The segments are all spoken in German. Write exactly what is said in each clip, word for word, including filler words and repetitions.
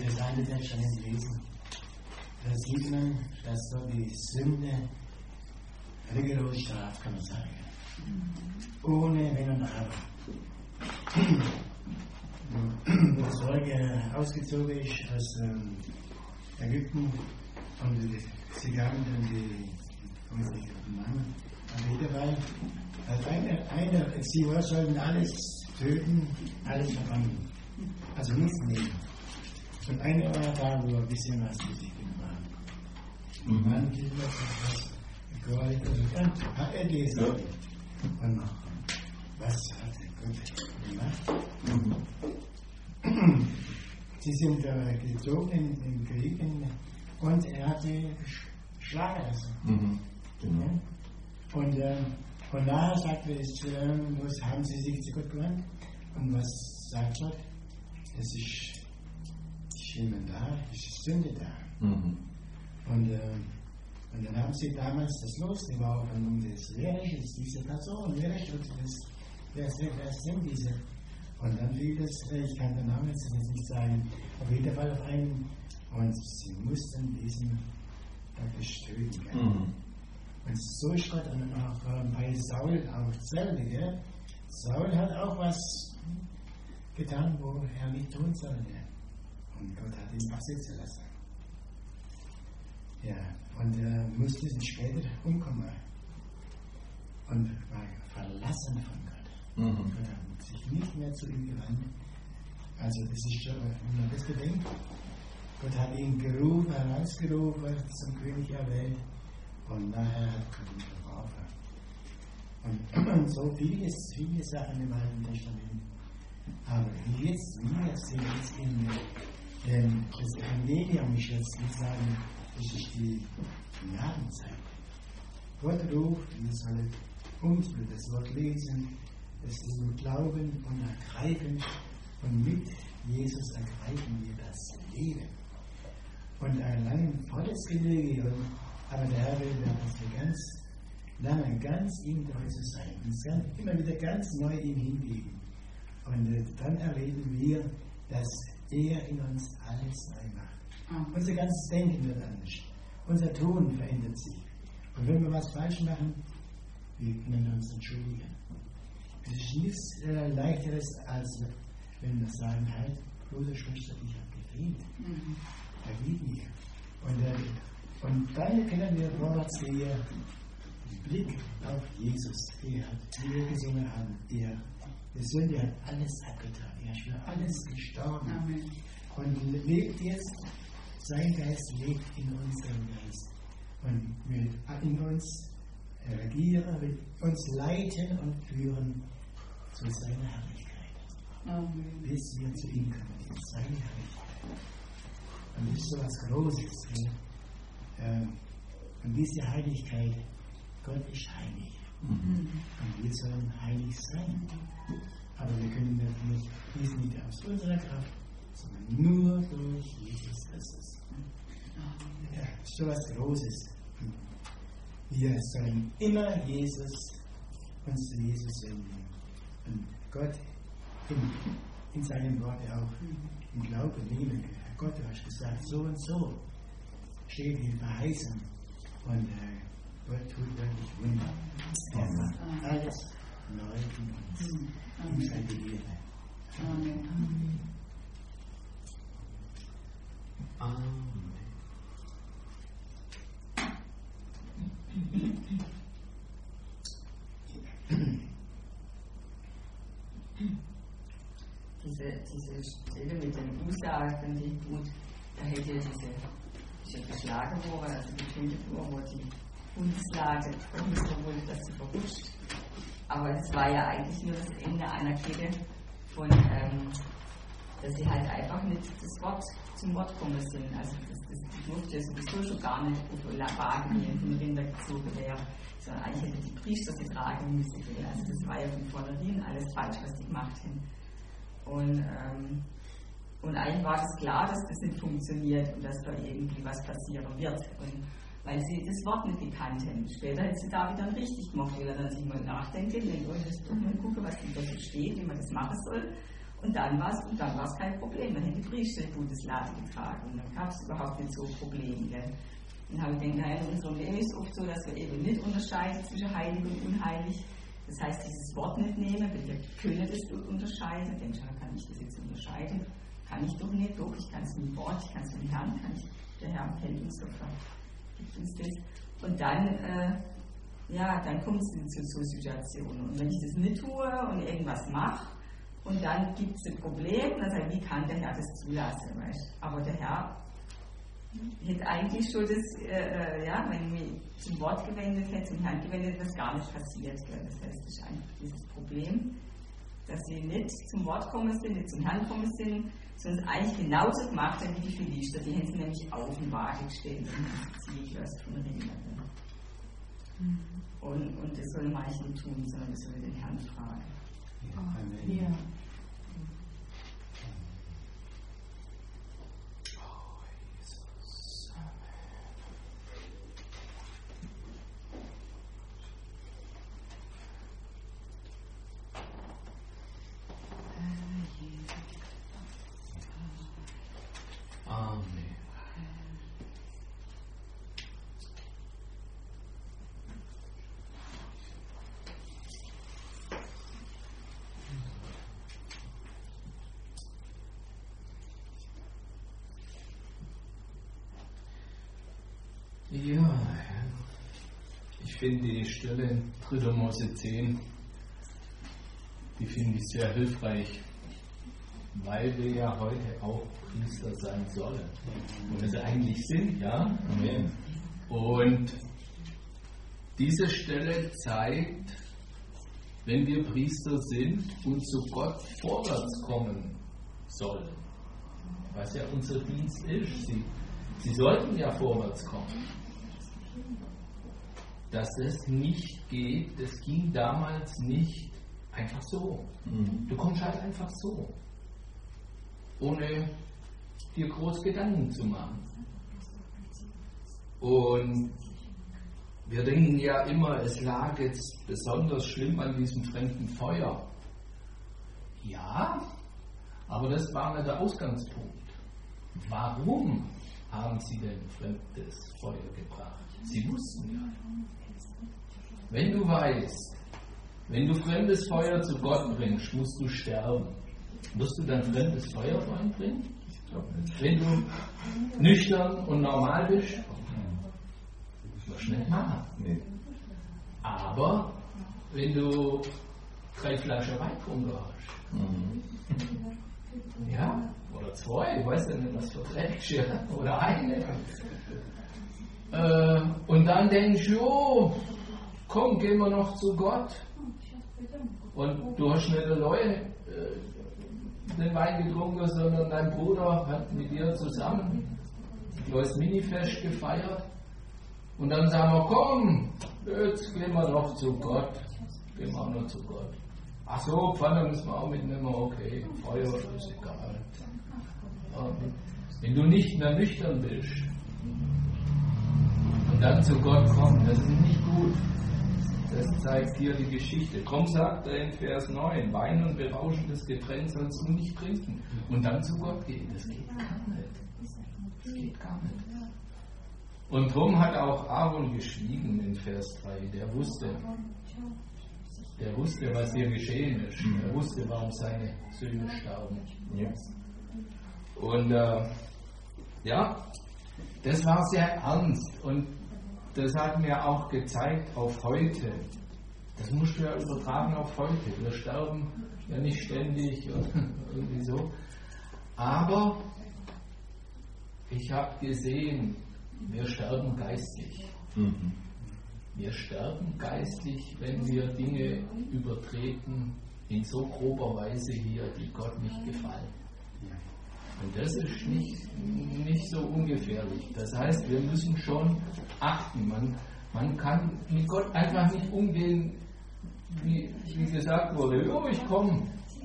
das Alte Testament lesen, da sieht man, dass so die Sünde rigoros straft, kann man sagen. Ohne Wenn und Aber. Wo das Volk ausgezogen ist aus ähm, Ägypten und die, sie gaben dann die, ich weiß nicht, den Namen, aber jeder Fall, also einer, einer, sie sollten alles töten, alles verbangen. Also nichts nehmen. Und einer war da, wo ein bisschen was für sich gemacht hat. Und dann geht das was geholfen und dann hat er gesagt. Und was hat Gott gemacht? Mhm. Sie sind äh, gezogen in, in Krieg und er hat sie schlagen lassen. Mhm. Genau. Und äh, von daher sagt er, ist, äh, was haben sie sich zu Gott gewandt? Und was sagt Gott? Es ist Schimmen da, es ist Sünde da. Mhm. Und, äh, und dann haben sie damals das losgeworfen um das, wer ist diese Person, wer ist das, wer, wer sind diese? Und dann fiel es, ich kann den Namen jetzt nicht sagen, auf jeden Fall auf einen, und sie mussten diesen praktisch töten. Mhm. Und so ist Gott dann auch äh, bei Saul auch dasselbe. Saul hat auch was getan, wo er nicht tun sollte. Und Gott hat ihn auch sitzen lassen. Ja, und er musste dann später umkommen. Und war verlassen von Gott. Mhm. Gott hat sich nicht mehr zu ihm gewandt. Also das ist schon, wenn man das bedenkt, Gott hat ihn gerufen, herausgerufen, zum König erwählt. Und nachher hat Gott ihn verworfen. Und, und so vieles, viele Sachen im Alten Testament. Aber jetzt, wir sind jetzt in ähm, das Evangelium, ich jetzt nicht sagen, das ist die Gnadenzeit. Gott ruft, wir sollen uns mit das Wort lesen, es nur glauben und ergreifen und mit Jesus ergreifen wir das Leben. Und erlangen volles Genüge, aber der Herr will, dass wir ganz lange, ganz ihm treu zu sein, uns immer wieder ganz neu ihm hingeben. Und äh, dann erleben wir, dass er in uns alles neu macht. Mhm. Unser ganzes Denken wird anders. Unser Tun verändert sich. Und wenn wir was falsch machen, wir können uns entschuldigen. Es ist nichts äh, Leichteres, als wenn wir sagen, halt, Bruder, Schwester, ich habe gefehlt. Mhm. Vergib mir. Und, äh, und dann können wir vorwärts gehen, Blick auf Jesus. Er hat, wie wir gesungen haben, er Die Sünde hat alles abgetan. Er ist für alles gestorben. Amen. Und lebt jetzt, sein Geist lebt in unserem Geist. Und will in uns regieren, will uns leiten und führen zu seiner Herrlichkeit. Amen. Bis wir zu ihm kommen, in seine Herrlichkeit. Und das ist so etwas Großes. Ne? Und diese Heiligkeit, Gott ist heilig. Mhm. Und wir sollen heilig sein. Aber wir können nicht, dies nicht aus unserer Kraft, sondern nur durch Jesus Christus. Ja, so etwas Großes. Wir sollen immer Jesus, uns zu Jesus wenden. Und Gott in, in seinem Wort auch im Glauben nehmen. Gott, du hast gesagt, so und so steht in Verheißung. Und äh, Gott tut wirklich Wunder. Er macht alles neu in uns. Ihm sei die Ehre. Amen. Amen. Diese, diese Stelle mit den Aussagen finde ich gut. Da hätte diese, diese geschlagen worden, also getötet worden, wo die Hundslage verhindert wurde, dass sie verrutscht. Aber es war ja eigentlich nur das Ende einer Kette von, ähm, dass sie halt einfach nicht das Wort zum Wort kommen sind. Also das, das durfte ja sowieso schon gar nicht auf den Wagen hier in den Rinder gezogen werden, sondern eigentlich hätte die Priester sie tragen müssen. Also das war ja von vornherein alles falsch, was die gemacht haben. Und, ähm, und eigentlich war es klar, dass das nicht funktioniert und dass da irgendwie was passieren wird. Und weil sie das Wort nicht gekannt haben. Später hat sie da wieder richtig gemacht, weil er dann sich mal nachdenken, denkt, oh, ich muss doch mal gucken, was da so steht, wie man das machen soll. Und dann war es und dann war es kein Problem. Dann hätte die Priester Bundeslade getragen. Und dann gab es überhaupt nicht so ein Problem. Gell? Dann habe ich gedacht, naja, in unserem Leben ist es oft so, dass wir eben nicht unterscheiden zwischen heilig und unheilig. Das heißt, dieses Wort nicht nehmen, wenn wir können das unterscheiden. Dann denke ich, kann ich das jetzt unterscheiden? Kann ich doch nicht, doch, ich kann es mit dem Wort, ich kann es mit dem Herrn, kann ich, der Herr kennt uns doch, gibt uns das. Und dann, äh, ja, dann kommt es zu so Situationen. Und wenn ich das nicht tue und irgendwas mache, und dann gibt es ein Problem, dann sage ich, wie kann der Herr das zulassen? Weißt? Aber der Herr hätte eigentlich schon das, äh, ja, wenn ich mich zum Wort gewendet hätte, zum Herrn gewendet hätte, das gar nicht passiert. Gell? Das heißt, das ist einfach dieses Problem, dass sie nicht zum Wort gekommen sind, nicht zum Herrn gekommen sind, sondern es eigentlich genauso gemacht haben wie die Philister. Die haben sie nämlich auf den Waage gestellt und das Zielglas von Ringen. Mhm. Und, und das soll man eigentlich nicht tun, sondern das soll den Herrn fragen. Ja. Amen. Ja. Ja, ich finde die Stelle in dritter Mose zehn, die finde ich sehr hilfreich, weil wir ja heute auch Priester sein sollen. Und es eigentlich sind, ja. Amen. Und diese Stelle zeigt, wenn wir Priester sind und zu Gott vorwärts kommen sollen, was ja unser Dienst ist, sie, sie sollten ja vorwärts kommen. Dass es nicht geht, das ging damals nicht einfach so. Mhm. Du kommst halt einfach so, ohne dir groß Gedanken zu machen. Und wir denken ja immer, es lag jetzt besonders schlimm an diesem fremden Feuer. Ja, aber das war nicht der Ausgangspunkt. Warum haben sie denn fremdes Feuer gebracht? Sie wussten ja. Wenn du weißt, wenn du fremdes Feuer zu Gott bringst, musst du sterben. Musst du dann fremdes Feuer reinbringen? Wenn du nüchtern und normal bist, wirst du nicht machen. Aber wenn du drei Flaschen Wein getrunken hast, mhm. ja, oder zwei, ich weiß ja nicht, was für Dreckchen, oder eine, äh, und dann denkst du, jo, komm, gehen wir noch zu Gott, und du hast nicht alleine äh, den Wein getrunken, sondern dein Bruder hat mit dir zusammen ein kleines Minifest gefeiert, und dann sagen wir, komm, jetzt gehen wir noch zu Gott, gehen wir auch noch zu Gott. Ach so, Pfanne müssen wir auch mitnehmen, okay, Feuer ist egal. Wenn du nicht mehr nüchtern bist und dann zu Gott kommst, das ist nicht gut. Das zeigt hier die Geschichte. Drum sagt er in Vers neun, Wein und berauschendes Getränk sollst du nicht trinken und dann zu Gott gehen. Das geht gar nicht. Das geht gar nicht. Und drum hat auch Aaron geschwiegen in Vers drei. Der wusste, der wusste, was hier geschehen ist. Er wusste, warum seine Söhne starben. Ja. Und äh, ja, das war sehr ernst. Und das hat mir auch gezeigt auf heute. Das musst du ja übertragen auf heute. Wir sterben ja nicht ständig und irgendwie so. Aber ich habe gesehen, wir sterben geistlich. Mhm. Wir sterben geistlich, wenn wir Dinge übertreten in so grober Weise hier, die Gott nicht gefallen. Und das ist nicht, nicht so ungefährlich. Das heißt, wir müssen schon achten. Man, man kann mit Gott einfach nicht umgehen, wie, wie gesagt wurde, oh, ich komme.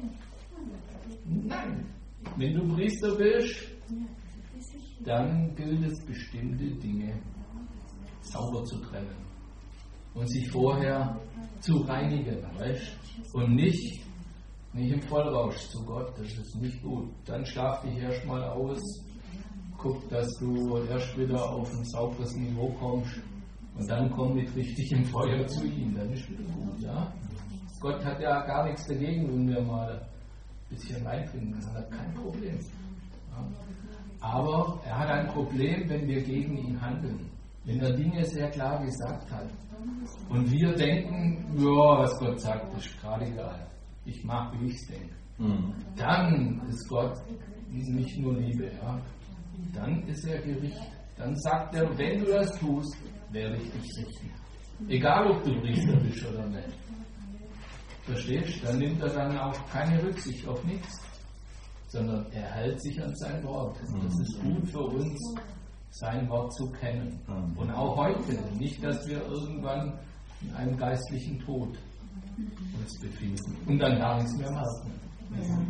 Nein, wenn du Priester bist, dann gilt es, bestimmte Dinge sauber zu trennen und sich vorher zu reinigen, weißt? Und nicht nicht im Vollrausch zu Gott, das ist nicht gut. Dann schlaf dich erstmal aus, guck, dass du erst wieder auf ein sauberes Niveau kommst und dann komm mit richtigem Feuer zu ihm, dann ist wieder gut, ja. Gott hat ja gar nichts dagegen, wenn wir mal ein bisschen Wein trinken, er hat kein Problem. Ja. Aber er hat ein Problem, wenn wir gegen ihn handeln. Wenn er Dinge sehr klar gesagt hat und wir denken, ja, was Gott sagt, ist gerade egal. Ich mache, wie ich es denke. Mhm. Dann ist Gott nicht nur Liebe, ja. Dann ist er Gericht. Dann sagt er, wenn du das tust, werde ich dich richten. Egal, ob du Priester bist oder nicht. Verstehst du? Dann nimmt er dann auch keine Rücksicht auf nichts, sondern er hält sich an sein Wort. Das ist gut für uns, sein Wort zu kennen. Und auch heute. Nicht, dass wir irgendwann in einem geistlichen Tod uns befinden und dann gar nichts mehr merken. Ja.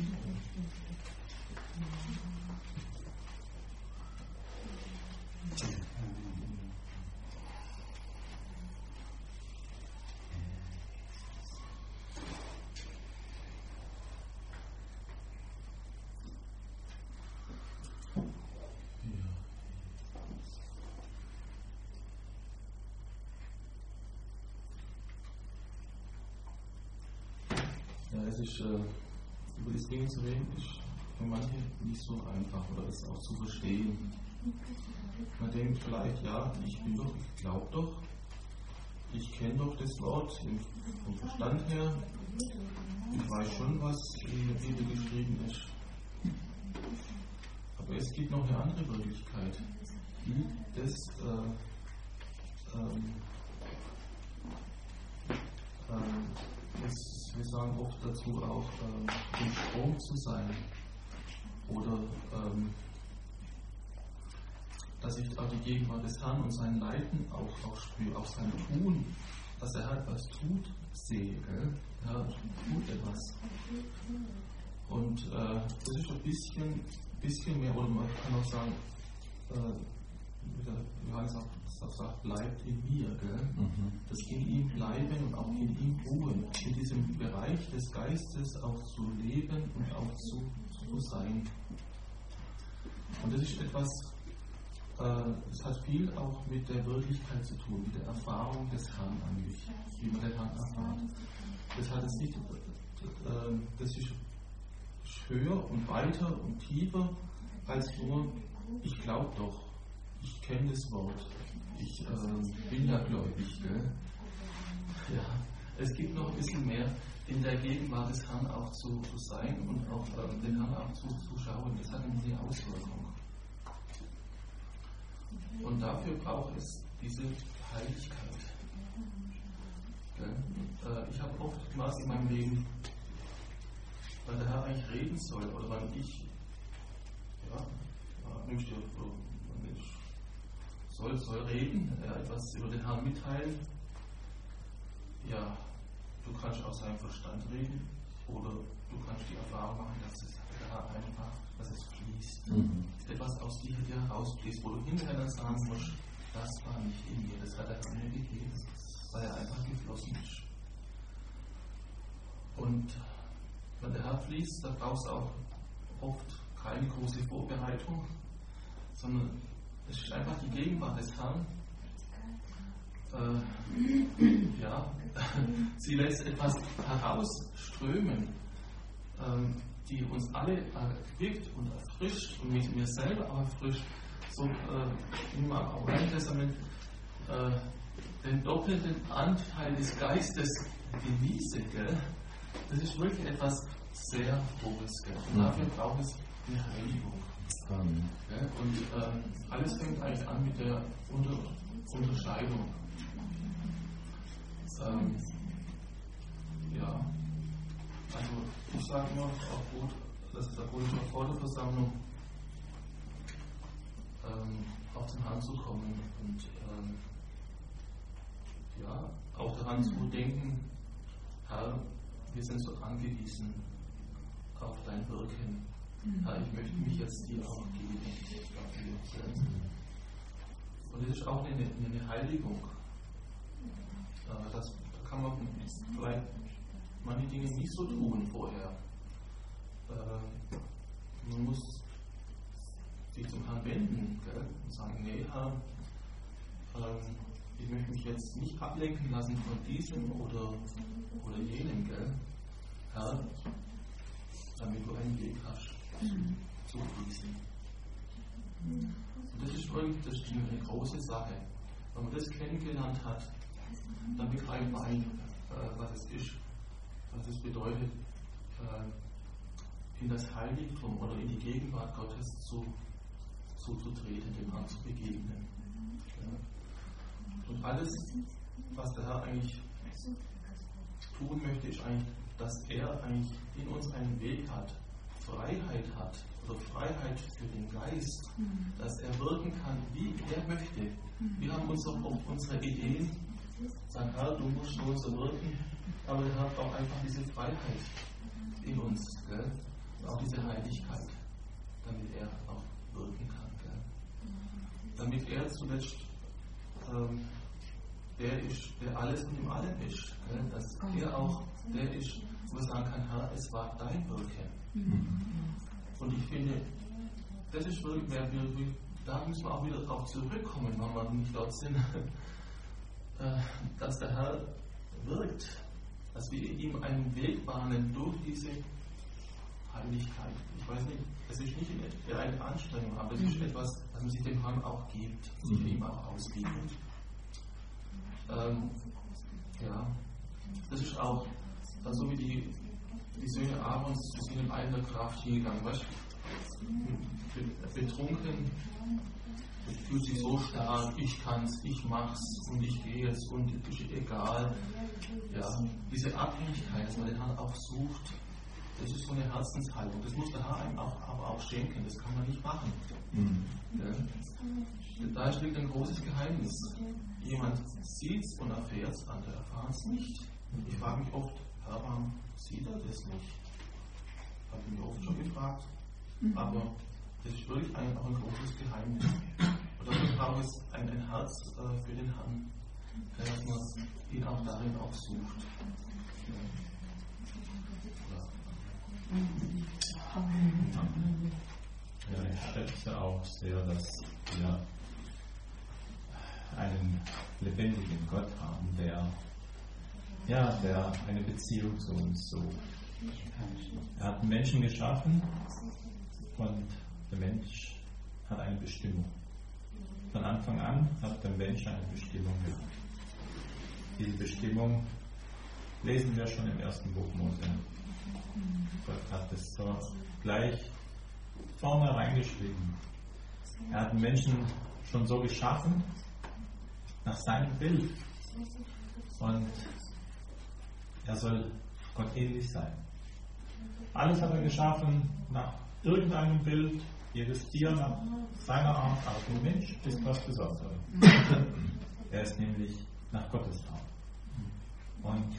Es ist, äh, über diese Dinge zu reden, ist für manche nicht so einfach oder es auch zu verstehen. Man denkt vielleicht, ja, ich bin doch, ich glaube doch, ich kenne doch das Wort vom Verstand her, ich weiß schon, was in der Bibel geschrieben ist. Aber es gibt noch eine andere Wirklichkeit, die das äh, ähm, ähm, das, wir sagen oft dazu auch, ähm, im Strom zu sein. Oder ähm, dass ich auch die Gegenwart des Herrn und sein Leiden auch, auch spüre, auch sein Tun, dass er halt was tut, sehe. Gell? Ja, tut etwas. Und äh, das ist ein bisschen, bisschen mehr, oder man kann auch sagen, äh, wie der Johannes auch sagt, bleibt in mir. Gell? Mhm. Das in ihm bleiben und auch in ihm ruhen. In diesem Bereich des Geistes auch zu leben und auch zu, zu sein. Und das ist etwas, äh, das hat viel auch mit der Wirklichkeit zu tun, mit der Erfahrung des Herrn eigentlich, wie man den Herrn erfahrt. Das hat es nicht, äh, das ist höher und weiter und tiefer als nur, ich glaube doch, ich kenne das Wort, ich äh, bin ja gläubig. Gell? Ja, es gibt noch ein bisschen mehr in der Gegenwart des Herrn auch zu, zu sein und auch äh, den Herrn auch zu, zu schauen. Das hat eine Auswirkung. Und dafür braucht es diese Heiligkeit. Gell? Äh, ich habe oftmals in meinem Leben, weil der Herr eigentlich reden soll, oder wann ich, ja, ja nimmst du, soll, soll reden, ja, etwas über den Herrn mitteilen. Ja, du kannst aus seinem Verstand reden oder du kannst die Erfahrung machen, dass es der Herr einfach, dass es fließt. Mhm. Etwas aus dir herausfließt, wo du hinterher dann sagen musst, das war nicht in mir, das hat der Herr mir gegeben, weil er einfach geflossen ist. Und wenn der Herr fließt, da brauchst du auch oft keine große Vorbereitung, sondern es ist einfach die Gegenwart des Herrn. Äh, ja, sie lässt etwas herausströmen, ähm, die uns alle erquickt und erfrischt und mich mir selber auch erfrischt. So äh, wie man auch im Testament äh, den doppelten Anteil des Geistes genieße. Gell? Das ist wirklich etwas sehr Hohes. Gell? Und dafür braucht es eine Heiligung. Mhm. Gell? Und ähm, alles fängt eigentlich an mit der Unter Unterscheidung. Ähm, ja, also ich sage immer auch gut, dass es auch gut ist, vor der Versammlung ähm, auf den Herrn zu kommen und ähm, ja, auch daran zu denken, Herr, wir sind so angewiesen auf dein Wirken. Herr, ich möchte mich jetzt dir auch geben dafür. Und das ist auch eine, eine Heiligung. Das, da kann man vielleicht manche Dinge nicht so tun vorher. Äh, man muss sich zum Herrn wenden, gell? Und sagen, nee Herr, ähm, ich möchte mich jetzt nicht ablenken lassen von diesem oder, oder jenem, gell? Herr, damit du einen Weg hast zu fließen. Und das ist wirklich das ist eine große Sache. Wenn man das kennengelernt hat, dann begreift man eigentlich, äh, was es ist, was es bedeutet, äh, in das Heiligtum oder in die Gegenwart Gottes zu, zu, zu treten, dem Herrn zu begegnen. Ja. Und alles, was der Herr eigentlich tun möchte, ist eigentlich, dass er eigentlich in uns einen Weg hat, Freiheit hat oder Freiheit für den Geist, mhm. dass er wirken kann, wie er möchte. Mhm. Wir haben uns auch oft unsere Ideen, sagen, Herr, du musst so und so wirken, aber er hat auch einfach diese Freiheit in uns, gell? Auch diese Heiligkeit, damit er auch wirken kann. Gell? Damit er zuletzt ähm, der ist, der alles und im Allem ist. Gell? Dass er auch der ist, wo er sagen kann, Herr, es war dein Wirken. Mhm. Und ich finde, das ist wirklich, wir, da müssen wir auch wieder darauf zurückkommen, wenn wir nicht dort sind, dass der Herr wirkt, dass wir ihm einen Weg bahnen durch diese Heiligkeit. Ich weiß nicht, es ist nicht eine Anstrengung, aber es ist etwas, dass man sich dem Herrn auch gibt, sich mhm. ihm auch ausbietet. Ähm, ja, das ist auch dann so wie die, die Söhne Aarons, die sind in eigener Kraft hingegangen, weißt du, betrunken, fühlt sich so stark, ich kann's, ich mach's und ich gehe jetzt und es ist egal. Ja, diese Abhängigkeit, dass man den Herrn auch sucht, das ist so eine Herzenshaltung. Das muss der Herr einem auch, aber auch schenken, das kann man nicht machen. Mhm. Ja. Da liegt ein großes Geheimnis. Jemand sieht es und erfährt es, andere erfahren es nicht. Und ich frage mich oft, Herr, warum sieht er das nicht? Habe ich mich oft schon gefragt. Mhm. Aber das ist wirklich ein, auch ein großes Geheimnis. Und dafür braucht es ein, ein Herz äh, für den Herrn, dass man ihn auch darin auch sucht. Ja. Ja, ich schätze auch sehr, dass wir einen lebendigen Gott haben, der, ja, der eine Beziehung zu uns sucht. Er hat Menschen geschaffen und der Mensch hat eine Bestimmung. Von Anfang an hat der Mensch eine Bestimmung gehabt. Diese Bestimmung lesen wir schon im ersten Buch Mose. Gott hat es so gleich vorne reingeschrieben. Er hat den Menschen schon so geschaffen, nach seinem Bild. Und er soll Gott ähnlich sein. Alles hat er geschaffen nach irgendeinem Bild, jedes Tier nach seiner Art, aber der Mensch ist was Besonderes. Er ist nämlich nach Gottes Art. Und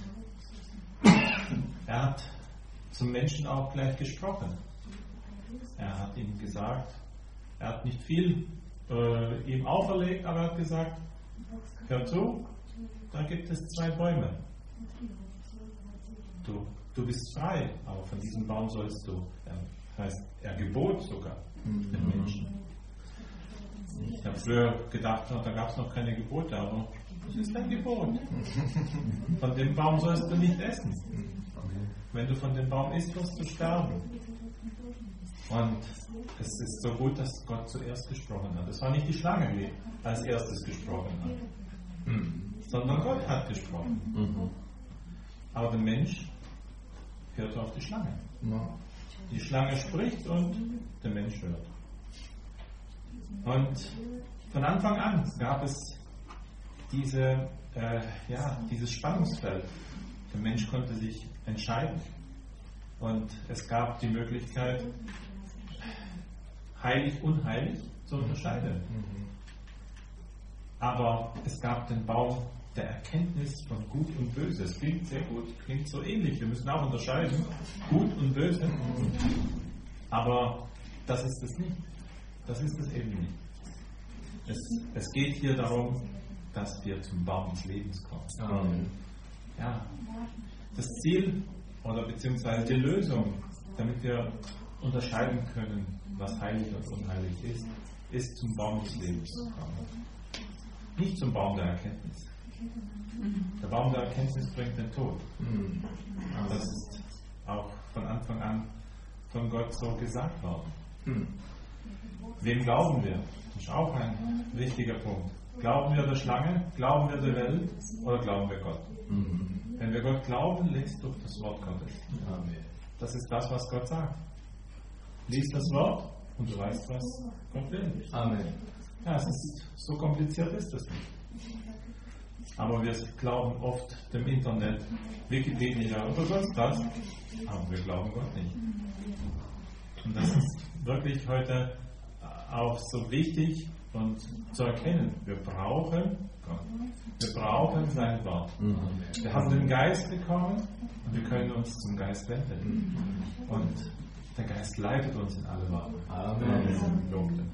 er hat zum Menschen auch gleich gesprochen. Er hat ihm gesagt, er hat nicht viel äh, ihm auferlegt, aber er hat gesagt, hör zu, da gibt es zwei Bäume. Du, du bist frei, aber von diesem Baum sollst du, er, heißt, er gebot sogar mhm. den Menschen. Ich habe früher gedacht, da gab es noch keine Gebote, aber das ist ein Gebot. Von dem Baum sollst du nicht essen. Wenn du von dem Baum isst, wirst du sterben. Und es ist so gut, dass Gott zuerst gesprochen hat. Es war nicht die Schlange, die als erstes gesprochen hat, hm. sondern Gott hat gesprochen. Mhm. Aber der Mensch hört auf die Schlange. Ja. Die Schlange spricht und der Mensch hört. Und von Anfang an gab es diese, äh, ja, dieses Spannungsfeld. Der Mensch konnte sich entscheiden. Und es gab die Möglichkeit, heilig, unheilig zu unterscheiden. Mhm. Aber es gab den Baum der Erkenntnis von Gut und Böse. Es klingt sehr gut, klingt so ähnlich. Wir müssen auch unterscheiden, Gut und Böse. Mhm. Aber das ist es nicht. Das ist es eben nicht. Es, es geht hier darum, dass wir zum Baum des Lebens kommen. Mhm. Ja. Das Ziel oder beziehungsweise die Lösung, damit wir unterscheiden können, was heilig und unheilig ist, ist zum Baum des Lebens zu kommen. Nicht zum Baum der Erkenntnis. Der Baum der Erkenntnis bringt den Tod. Aber das ist auch von Anfang an von Gott so gesagt worden. Wem glauben wir? Das ist auch ein wichtiger Punkt. Glauben wir der Schlange, glauben wir der Welt oder glauben wir Gott? Mhm. Wenn wir Gott glauben, liest durch das Wort Gottes. Amen. Das ist das, was Gott sagt. Lies das Wort und du weißt, was Gott will. Amen. Ja, es ist so kompliziert ist es nicht. Aber wir glauben oft dem Internet, Wikipedia oder sonst was, aber wir glauben Gott nicht. Und das ist wirklich heute auch so wichtig und zu erkennen. Wir brauchen Gott. Wir brauchen sein Wort. Mhm. Wir haben den Geist bekommen und wir können uns zum Geist wenden. Und der Geist leitet uns in alle Wahrheit. Amen.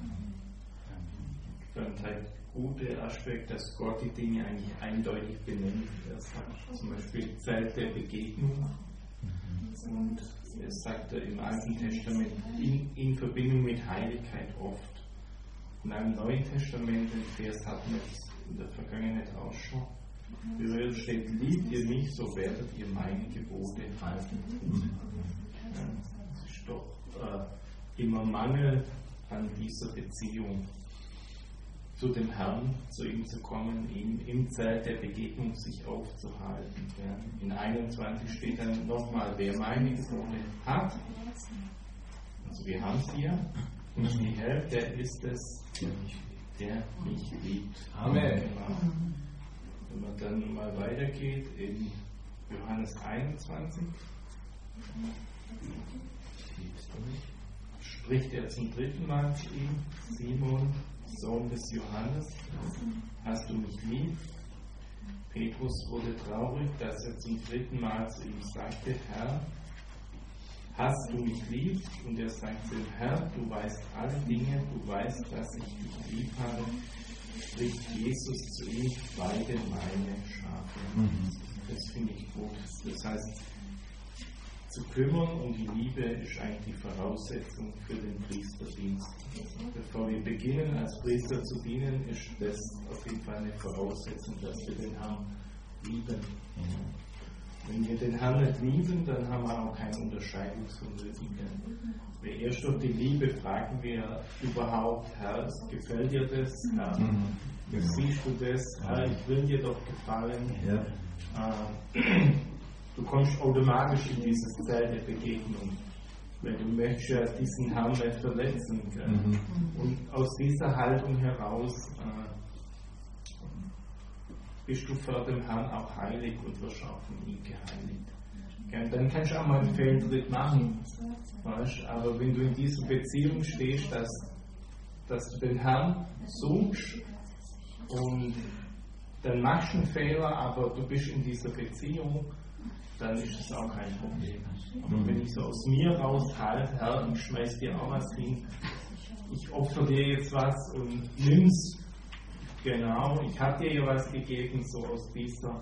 Ich fand halt gute Aspekt, dass Gott die Dinge eigentlich eindeutig benennt. Er sagt zum Beispiel Zeit der Begegnung. Und es sagt er im Alten Testament in, in Verbindung mit Heiligkeit oft. Und im Neuen Testament, den Vers hatten wir in der Vergangenheit auch schon, wie steht, liebt ihr mich, so werdet ihr meine Gebote halten. Ja, das ist doch äh, immer Mangel an dieser Beziehung zu dem Herrn, zu ihm zu kommen, ihm im Zelt der Begegnung sich aufzuhalten. Ja. In einundzwanzig steht dann nochmal, wer meine Gebote hat, also wir haben es hier, und die Hälfte, der ist es, der mich liebt. Amen. Wenn man dann mal weitergeht in Johannes einundzwanzig, spricht er zum dritten Mal zu ihm, Simon, Sohn des Johannes, hast du mich lieb? Petrus wurde traurig, dass er zum dritten Mal zu ihm sagte, Herr, hast du mich lieb? Und er sagte, Herr, du weißt alle Dinge, du weißt, dass ich dich lieb habe. Spricht Jesus zu ihm, weide meine Schafe. Mhm. Das finde ich gut. Das heißt, zu kümmern um die Liebe ist eigentlich die Voraussetzung für den Priesterdienst. Bevor wir beginnen, als Priester zu dienen, ist das auf jeden Fall eine Voraussetzung, dass wir den Herrn lieben. Wenn wir den Herrn nicht lieben, dann haben wir auch keine Unterscheidung zu nötigen. Wir erst durch die Liebe fragen wir überhaupt, Herr, gefällt dir das? Herr, wie siehst du das? Herr, ich will dir doch gefallen. Ja. Äh, Du kommst automatisch in dieses Zelt der Begegnung, weil du möchtest ja diesen Herrn nicht verletzen. Mhm. Und aus dieser Haltung heraus äh, bist du vor dem Herrn auch heilig und wirst auch von ihm geheiligt. Ja, und dann kannst du auch mal einen Fehltritt machen. Weißt? Aber wenn du in dieser Beziehung stehst, dass, dass du den Herrn suchst und dann machst du einen Fehler, aber du bist in dieser Beziehung, dann ist es auch kein Problem. Aber wenn ich so aus mir raus halte, Herr, ich schmeiß dir auch was hin, ich opfer dir jetzt was und nimm's, genau, ich habe dir ja was gegeben, so aus dieser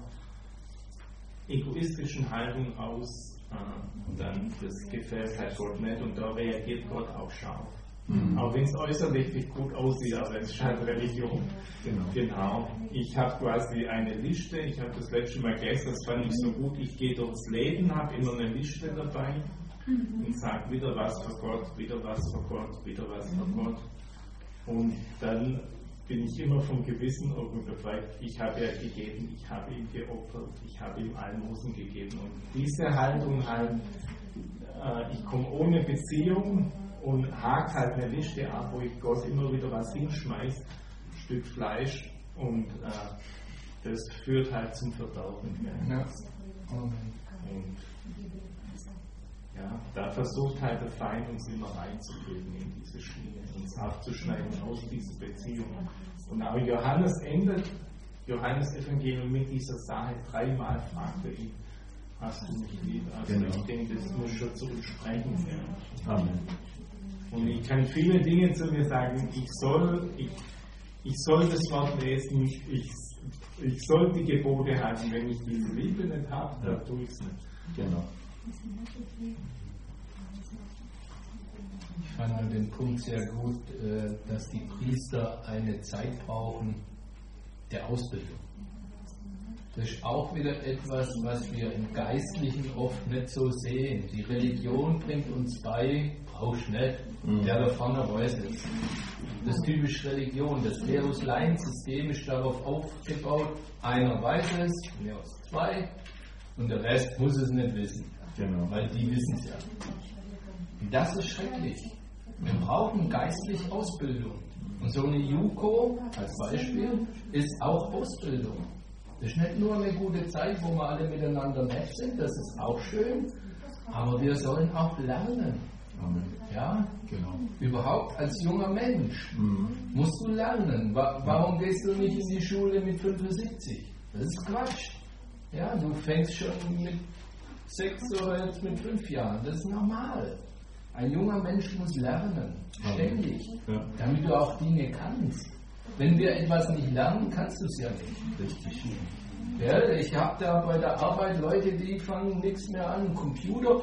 egoistischen Haltung raus, äh, dann das gefällt halt Gott nicht und da reagiert Gott auch scharf. Mhm. Auch wenn es äußerlich nicht gut aussieht, aber es ist halt Religion. Genau. genau. Ich habe quasi eine Liste, ich habe das letzte Mal gestern, das fand ich so gut, ich gehe durchs Leben, habe immer eine Liste dabei mhm. und sage wieder was für Gott, wieder was für Gott, wieder was für Gott. Und dann bin ich immer vom Gewissen irgendwie befreit. Ich habe ja gegeben, ich habe ihm geopfert, ich habe ihm Almosen gegeben. Und diese Haltung halt, äh, ich komme ohne Beziehung und hakt halt eine Liste ab, wo ich Gott immer wieder was hinschmeiße, ein Stück Fleisch, und äh, das führt halt zum Verderben. Ja. Und ja, da versucht halt der Feind uns immer reinzubringen in diese Schiene, uns abzuschneiden aus dieser Beziehung. Und auch Johannes endet Johannes Evangelium mit dieser Sache, dreimal fragt er ihn, hast du mich lieb? Also genau. Ich denke, das muss schon zu uns sprechen. Ja. Amen. Und ich kann viele Dinge zu mir sagen, ich soll, ich, ich soll das Wort lesen, ich ich soll die Gebote halten, wenn ich diese Liebe nicht habe, dann tue ich es nicht. Genau. Ich fand nur den Punkt sehr gut, dass die Priester eine Zeit brauchen der Ausbildung. Das ist auch wieder etwas, was wir im Geistlichen oft nicht so sehen. Die Religion bringt uns bei, brauchst nicht, mhm. der da vorne weiß es. Das ist typisch Religion. Das Klerus-Laien-System ist darauf aufgebaut, einer weiß es, mehr als zwei, und der Rest muss es nicht wissen. Genau. Weil die wissen es ja. Und das ist schrecklich. Wir brauchen geistlich Ausbildung. Und so eine JUKO als Beispiel ist auch Ausbildung. Das ist nicht nur eine gute Zeit, wo wir alle miteinander nett sind, das ist auch schön, aber wir sollen auch lernen. Amen. Ja, genau. Überhaupt als junger Mensch mhm. musst du lernen. Warum gehst du nicht in die Schule mit fünfundsiebzig? Das ist Quatsch. Ja, du fängst schon mit sechs oder jetzt mit fünf Jahren. Das ist normal. Ein junger Mensch muss lernen, ständig, ja. damit du auch Dinge kannst. Wenn wir etwas nicht lernen, kannst du es ja nicht. Richtig. Ja, ich habe da bei der Arbeit Leute, die fangen nichts mehr an. Computer,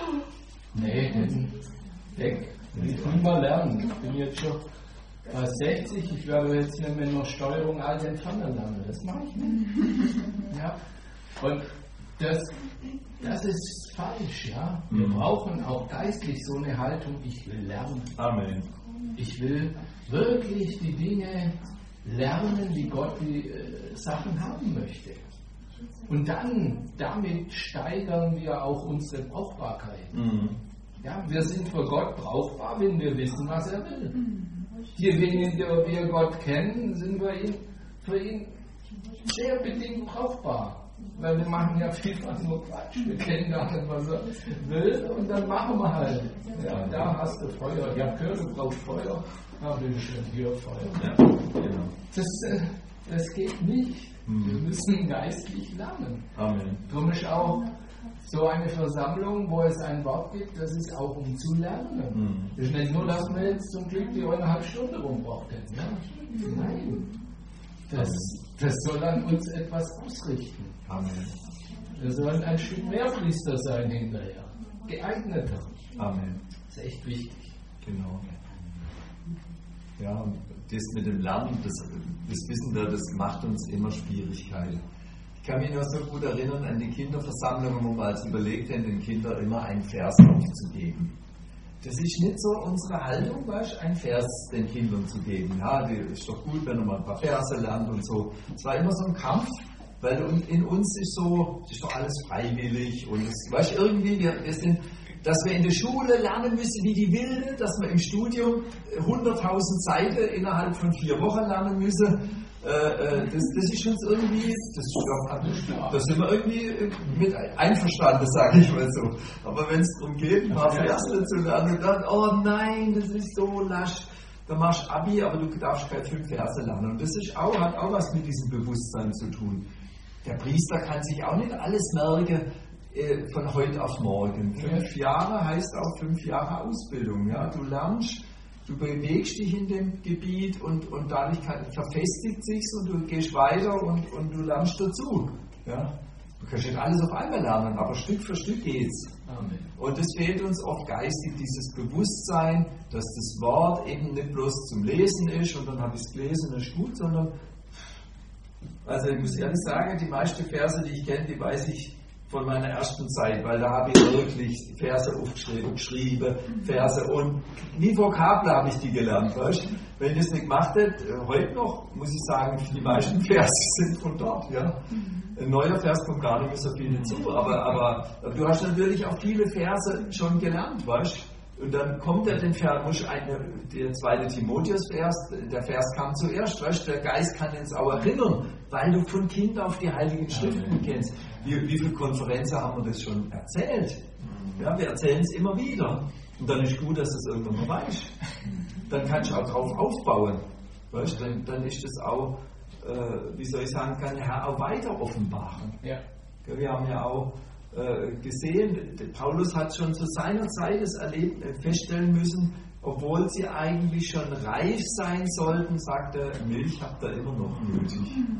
nee, den weg. Ich will mal lernen. Ich bin jetzt schon bei sechzig, ich werde jetzt nicht mehr noch Steuerung alt Entferner lernen. Das mache ich nicht. Ja. Und das, das ist falsch. Ja. Wir mhm. brauchen auch geistlich so eine Haltung, ich will lernen. Amen. Ich will wirklich die Dinge lernen, wie Gott die äh, Sachen haben möchte. Und dann, damit steigern wir auch unsere Brauchbarkeit. Mhm. Ja, wir sind für Gott brauchbar, wenn wir wissen, was er will. Die Dinge, die wir Gott kennen, sind wir ihn, für ihn sehr bedingt brauchbar. Weil wir machen ja vielfach nur Quatsch. Wir kennen gar nicht, was er will, und dann machen wir halt. Ja, da hast du Feuer. Ja, gehört, du brauchst Feuer. Ja, bitte schön, hier Feuer. Ja, genau. Das, das geht nicht. Mhm. Wir müssen geistlich lernen. Amen. Darum ist auch so eine Versammlung, wo es ein Wort gibt, das ist auch um zu lernen. Mhm. Das ist nicht nur, dass wir jetzt zum Glück die eineinhalb Stunden rumbrauchen. Ja? Nein. Das, das soll an uns etwas ausrichten. Amen. Wir sollen ein Stück mehr Priester sein hinterher. Geeigneter. Amen. Das ist echt wichtig. Genau. Ja, und das mit dem Lernen, das, das wissen wir, das macht uns immer Schwierigkeiten. Ich kann mich noch so gut erinnern an die Kinderversammlungen, wo wir als überlegt haben, den Kindern immer einen Vers aufzugeben. Das ist nicht so unsere Haltung, weißt, einen Vers den Kindern zu geben. Ja, das ist doch gut, wenn man ein paar Verse lernt und so. Es war immer so ein Kampf, weil in uns ist so, das ist doch alles freiwillig und es, weißt, irgendwie, wir, wir sind, dass wir in der Schule lernen müssen wie die Wilde, dass wir im Studium hunderttausend Seiten innerhalb von vier Wochen lernen müssen. Äh, das, das ist uns irgendwie, das ist doch, da sind wir irgendwie mit einverstanden, sage ich mal so. Aber wenn es darum geht, ein paar Verse zu lernen und dann, oh nein, das ist so lasch, dann machst du Abi, aber du darfst keine fünf Verse lernen. Und das ist auch, hat auch was mit diesem Bewusstsein zu tun. Der Priester kann sich auch nicht alles merken äh, von heute auf morgen. Fünf Jahre heißt auch fünf Jahre Ausbildung. Ja? Du lernst, du bewegst dich in dem Gebiet und, und dadurch kann, verfestigt sich's und du gehst weiter und, und du lernst dazu. Ja? Du kannst nicht alles auf einmal lernen, aber Stück für Stück geht's. Amen. Und es fehlt uns oft geistig dieses Bewusstsein, dass das Wort eben nicht bloß zum Lesen ist und dann habe ich es gelesen, das ist gut, sondern also ich muss ehrlich sagen, die meisten Verse, die ich kenne, die weiß ich von meiner ersten Zeit, weil da habe ich wirklich Verse aufgeschrieben, geschrieben, Verse und nie Vokabel habe ich die gelernt, weißt? Wenn ich das nicht gemacht hätte, heute noch, muss ich sagen, die meisten Verse sind von dort, ja. Ein neuer Vers kommt gar nicht mehr so viel hinzu, aber, aber du hast natürlich auch viele Verse schon gelernt, weißt? Und dann kommt er den Vers, muss eine, der zweite Timotheus-Vers, der Vers kam zuerst, weißt, der Geist kann uns auch erinnern, weil du von Kind auf die Heiligen Schriften ja, kennst. Wie, wie viele Konferenzen haben wir das schon erzählt? Ja, wir erzählen es immer wieder. Und dann ist gut, dass du es irgendwann mal weißt. Dann kannst du auch drauf aufbauen. Weißt, dann, dann ist das auch, äh, wie soll ich sagen, kann der Herr auch weiter offenbaren. Ja. Wir haben ja auch gesehen, Paulus hat schon zu seiner Zeit es erlebt, feststellen müssen, obwohl sie eigentlich schon reif sein sollten, sagt er, Milch habt ihr immer noch nötig.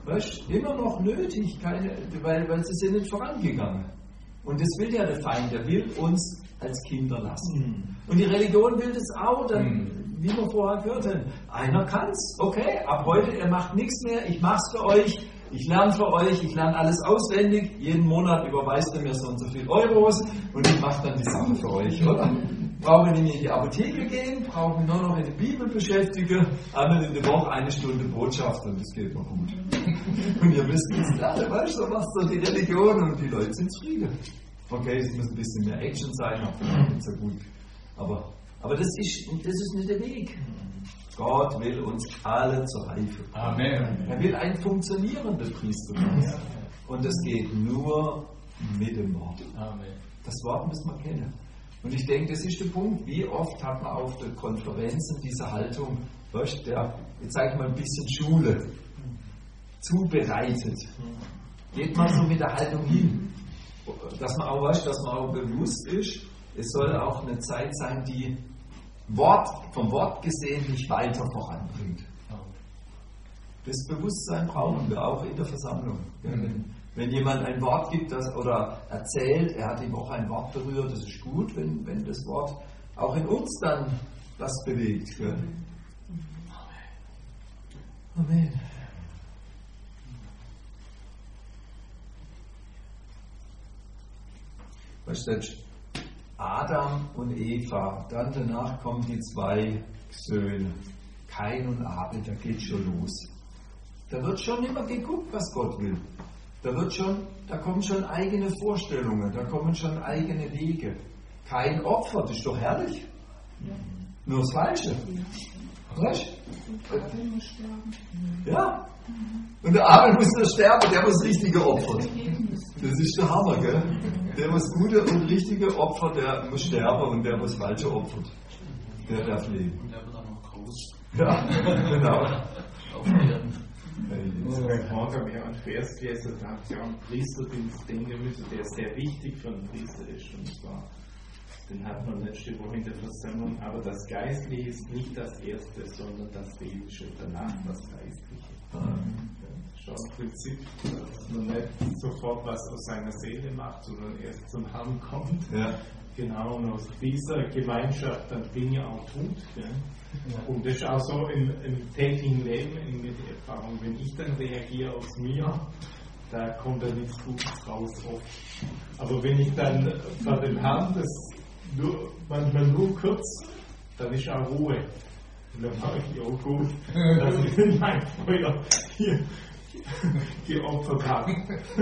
weißt, immer noch nötig, keine, weil, weil sie sind nicht vorangegangen. Und das will ja der Feind, der will uns als Kinder lassen. Mhm. Und die Religion will das auch, dann, mhm. wie wir vorher gehört haben. Einer kann's, okay, ab heute, er macht nichts mehr, ich mach's für euch, ich lerne für euch, ich lerne alles auswendig, jeden Monat überweist er mir so und so viel Euros und ich mache dann die Sache für euch, oder? Brauche ich nicht in die Apotheke gehen, brauche mich nur noch mit der Bibel beschäftigen, einmal in der Woche eine Stunde Botschaft und das geht mir gut. Und ihr wisst es alle, weißt du, was so die Religion und die Leute sind zufrieden. Okay, es muss ein bisschen mehr Action sein, aber nicht so gut. Aber, aber das, ist, das ist nicht der Weg. Gott will uns alle zur Reife bringen. Amen. Er will ein funktionierendes Priestertum. Und das geht nur mit dem Wort. Amen. Das Wort müssen wir kennen. Und ich denke, das ist der Punkt, wie oft hat man auf den Konferenzen diese Haltung, weißt, der, jetzt sage ich mal ein bisschen Schule, zubereitet. Geht man so mit der Haltung hin, dass man auch weiß, dass man auch bewusst ist, es soll auch eine Zeit sein, die Wort, vom Wort gesehen nicht weiter voranbringt. Das Bewusstsein brauchen wir auch in der Versammlung. Wenn, wenn jemand ein Wort gibt das, oder erzählt, er hat die Woche ein Wort berührt, das ist gut, wenn, wenn das Wort auch in uns dann was bewegt. Gell? Amen. Weißt du, Adam und Eva, dann danach kommen die zwei Söhne, Kain und Abel, da geht schon los. Da wird schon immer geguckt, was Gott will. Da wird schon, da kommen schon eigene Vorstellungen, da kommen schon eigene Wege. Kein Opfer, das ist doch herrlich. Ja. Nur das Falsche. Weißt du? Abel muss sterben. Ja. Und der Abel muss nur sterben, der muss richtige Opfer. Das ist der Hammer, gell? Der muss gute und richtige Opfer, der muss sterben und der muss falsche opfern. Der darf leben. Und der wird dann noch groß. Ja, genau. Auf Erden. Bei Morgen mehr ein Vers gelesen, da habe ich auch einen Priesterdienst denken müssen, der sehr wichtig für einen Priester ist. Und zwar, den hat man letzte Woche in der Versammlung, aber das Geistliche ist nicht das Erste, sondern das Seelische, danach das Geistliche. Mhm. Schon im Prinzip, dass man nicht sofort was aus seiner Seele macht, sondern erst zum Herrn kommt. Ja. Genau, und aus dieser Gemeinschaft dann Dinge auch tut. Ja. Ja. Und das ist auch so im, im täglichen Leben, in der Erfahrung. Wenn ich dann reagiere aus mir, da kommt dann nichts Gutes raus oft. Aber wenn ich dann von dem Herrn das nur, manchmal nur kurz, dann ist auch Ruhe. Und dann mache ich auch gut, dass ich in mein Feuer hier geopfert habe.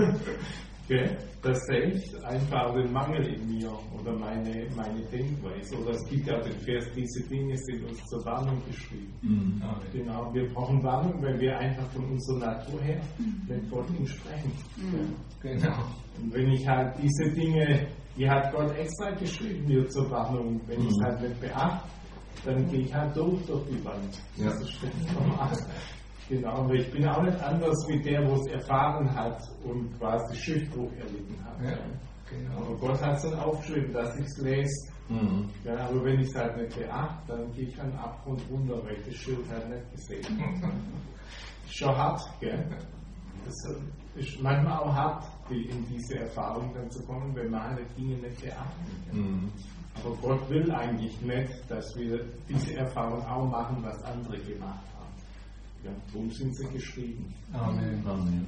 Okay? Das hilft einfach den Mangel in mir oder meine, meine Denkweise. Oder es gibt ja den Vers, diese Dinge sind uns zur Warnung geschrieben. Mhm. Genau, wir brauchen Warnung, weil wir einfach von unserer Natur her nicht vor ihm sprechen. Mhm. Genau. Und wenn ich halt diese Dinge, die hat Gott extra geschrieben, mir zur Warnung, wenn mhm. ich es halt nicht beachte, dann gehe ich halt durch durch die Wand. Ja. Das ist normal. Genau, aber ich bin auch nicht anders wie der, wo es erfahren hat und quasi Schiffbruch erlitten hat. Ja, genau. Aber Gott hat es dann aufgeschrieben, dass ich es lese. Mhm. Ja, aber wenn ich es halt nicht beachte, dann gehe ich an den Abgrund runter, weil ich das Schild halt nicht gesehen habe. Ist schon hart, gell? Das ist manchmal auch hart, die, in diese Erfahrung dann zu kommen, wenn man alle Dinge nicht beachten kann. Mhm. Aber Gott will eigentlich nicht, dass wir diese Erfahrung auch machen, was andere gemacht haben. Ja, darum sind sie geschrieben. Amen. Amen.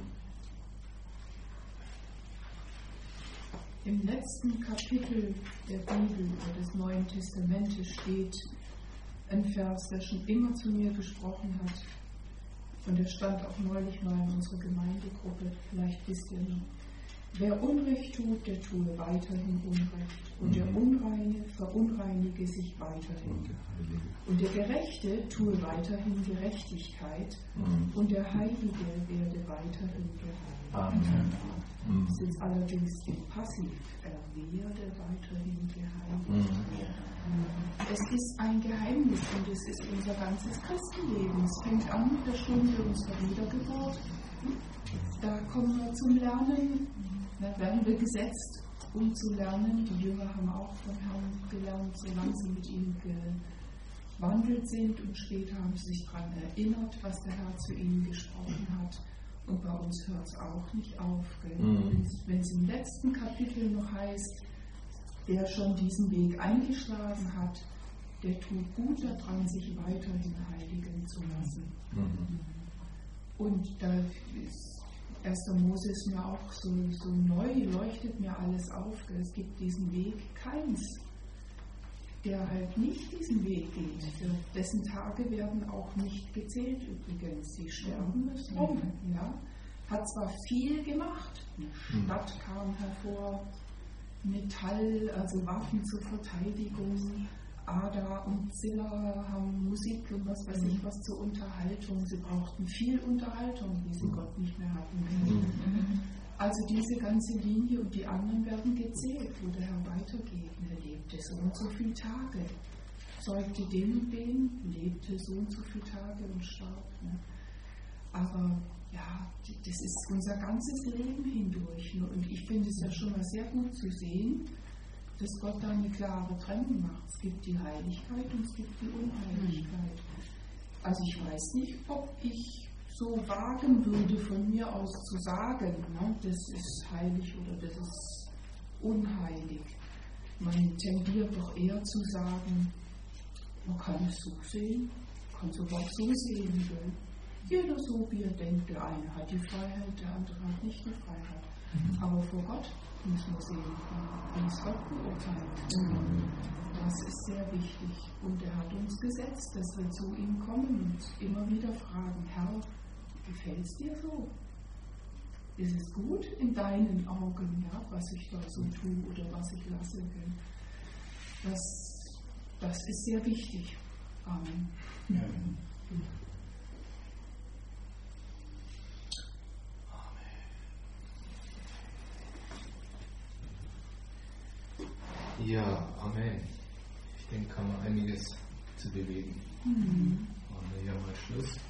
Im letzten Kapitel der Bibel oder des Neuen Testamentes steht ein Vers, der schon immer zu mir gesprochen hat. Und der stand auch neulich mal in unserer Gemeindegruppe. Vielleicht wisst ihr noch. Wer Unrecht tut, der tue weiterhin Unrecht. Und der Unreine verunreinige sich weiterhin. Und der Gerechte tue weiterhin Gerechtigkeit. Und der Heilige werde weiterhin geheiligt. Das ist allerdings im Passiv. Er werde weiterhin geheiligt. Es ist ein Geheimnis und es ist unser ganzes Christenleben. Es fängt an mit der Stunde unserer Wiedergeburt. Da kommen wir zum Lernen. Da werden wir gesetzt, um zu lernen. Die Jünger haben auch vom Herrn gelernt, solange sie mit ihm gewandelt sind. Und später haben sie sich daran erinnert, was der Herr zu ihnen gesprochen hat. Und bei uns hört es auch nicht auf. Mhm. Wenn es im letzten Kapitel noch heißt, der schon diesen Weg eingeschlagen hat, der tut gut daran, sich weiterhin heiligen zu lassen. Mhm. Und da ist erster Mose ist mir auch so, so neu, leuchtet mir alles auf. Es gibt diesen Weg keins, der halt nicht diesen Weg geht. Dessen Tage werden auch nicht gezählt übrigens. Sie sterben es rum. Ja? Hat zwar viel gemacht, eine Stadt kam hervor, Metall, also Waffen zur Verteidigung, Ada und Zilla haben Musik und was weiß ich was zur Unterhaltung. Sie brauchten viel Unterhaltung, wie sie Gott nicht mehr hatten. Also diese ganze Linie und die anderen werden gezählt, wo der Herr weitergeht. Er lebte so und so viele Tage, zeugte den und den, lebte so und so viele Tage und starb. Ne? Aber ja, das ist unser ganzes Leben hindurch. Ne? Und ich finde es ja schon mal sehr gut zu sehen, dass Gott da eine klare Trennung macht. Es gibt die Heiligkeit und es gibt die Unheiligkeit. Also ich weiß nicht, ob ich so wagen würde, von mir aus zu sagen, ne, das ist heilig oder das ist unheilig. Man tendiert doch eher zu sagen, man kann es so sehen, kann es aber auch so sehen. Gell? Jeder so, wie er denkt. Der eine hat die Freiheit, der andere hat nicht die Freiheit. Aber vor Gott muss man sehen, wie es Gott beurteilt. Das ist sehr wichtig. Und er hat uns gesetzt, dass wir zu ihm kommen und immer wieder fragen, Herr, gefällt es dir so? Ist es gut in deinen Augen, ja, was ich da so tue oder was ich lasse? Das, das ist sehr wichtig. Amen. Ja. Ja, Amen. Ich denke, kann man einiges zu bewegen. Mhm. Machen wir hier mal Schluss.